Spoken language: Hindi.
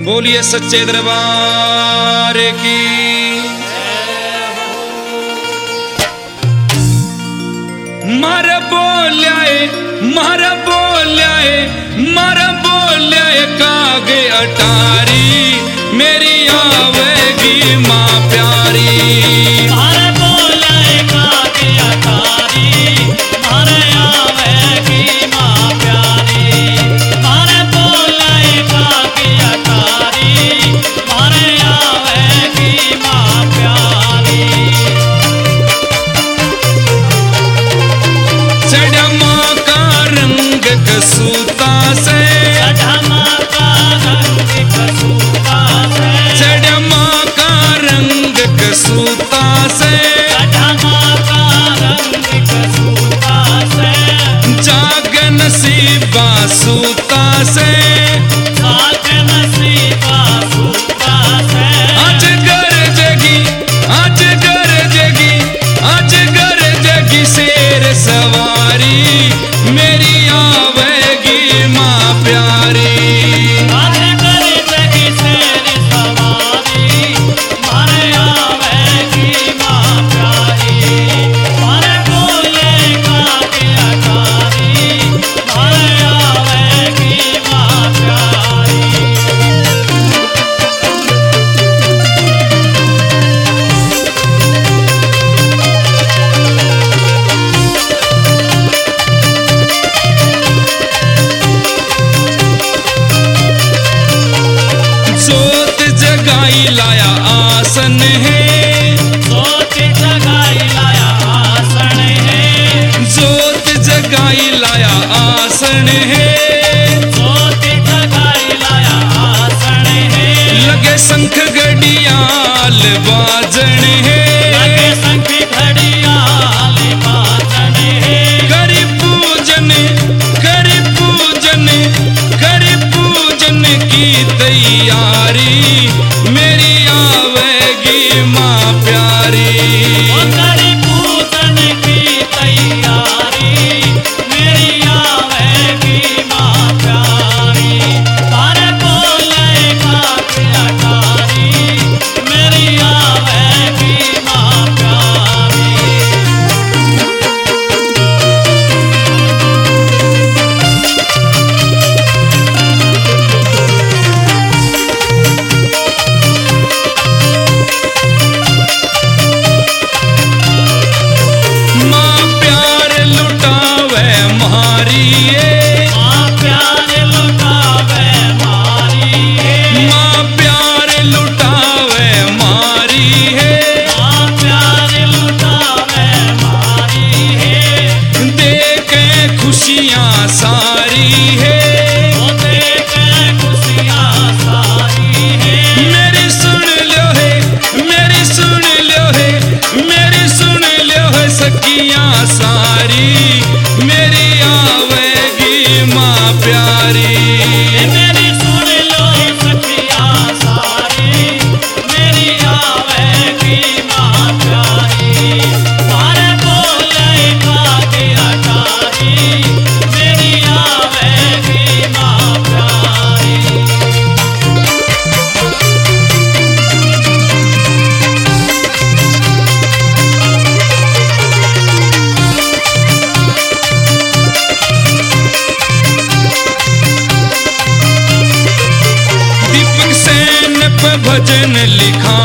बोलिए सच्चे दरबार की। मारा बोल्याए मारा बोल्याए मारा बोल्याए कागे अटारी मेरी आवेगी माँ प्यारी। मारे बोल्याए कागे अटारी मारे आवेगी माँ प्यारी। मारे बोल्याए कागे अटारी मारे आवेगी माँ प्यारी। चढ़ा माँ का रंग कसूता से चढ़ा माँ का रंग कसूता से चढ़ा माँ का रंग कसूता से चढ़ा माँ का रंग कसूता से जाग नसीबा सूता से साथ नसीबा सूता से आज गरजेगी आज गरजेगी आज गरजेगी शेर सवारी मेरी आवेगी माँ प्यारी। आज गरजेगी शेर सवारी मारे आवेगी माँ प्यारी। मारे बोले कागे अटारी मारे आवेगी माँ प्यारी। जोत जगाई लाया आसन है सोच जगाई लाया आसन है जोत जगाई लाया आसन है सोच जगाई लाया आसन है लगे शंख घड़ियाल बाजन है लगे शंख घड़ियाल बाजन है करी पूजन करी पूजन करी पूजन की तैयारी मेरी आवेगी माँ प्यारी। वो करी पूजन की तैयारी मेरी आवेगी माँ प्यारी। मारे बोले कागे अटारी मेरी आवेगी माँ प्यारी। माँ प्यार लुटावे मारिए माँ प्यार लुटावे मारी है माँ प्यार लुटावे मारी है माँ प्यार लुटावे मारी है देखे खुशियाँ सारी है वो देखे खुशियाँ सारी है मेरी सुन लो है मेरी सुन लो है मेरी सुन लो है सखियाँ सारी मेरी आवेगी माँ प्यारी। मेरी सुन लो सखियाँ सारी मेरी आवेगी माँ प्यारी। मारे बोले कागे अटारी मेरी आवेगी माँ प्यारी। दीपक सेन पे भजन लिखा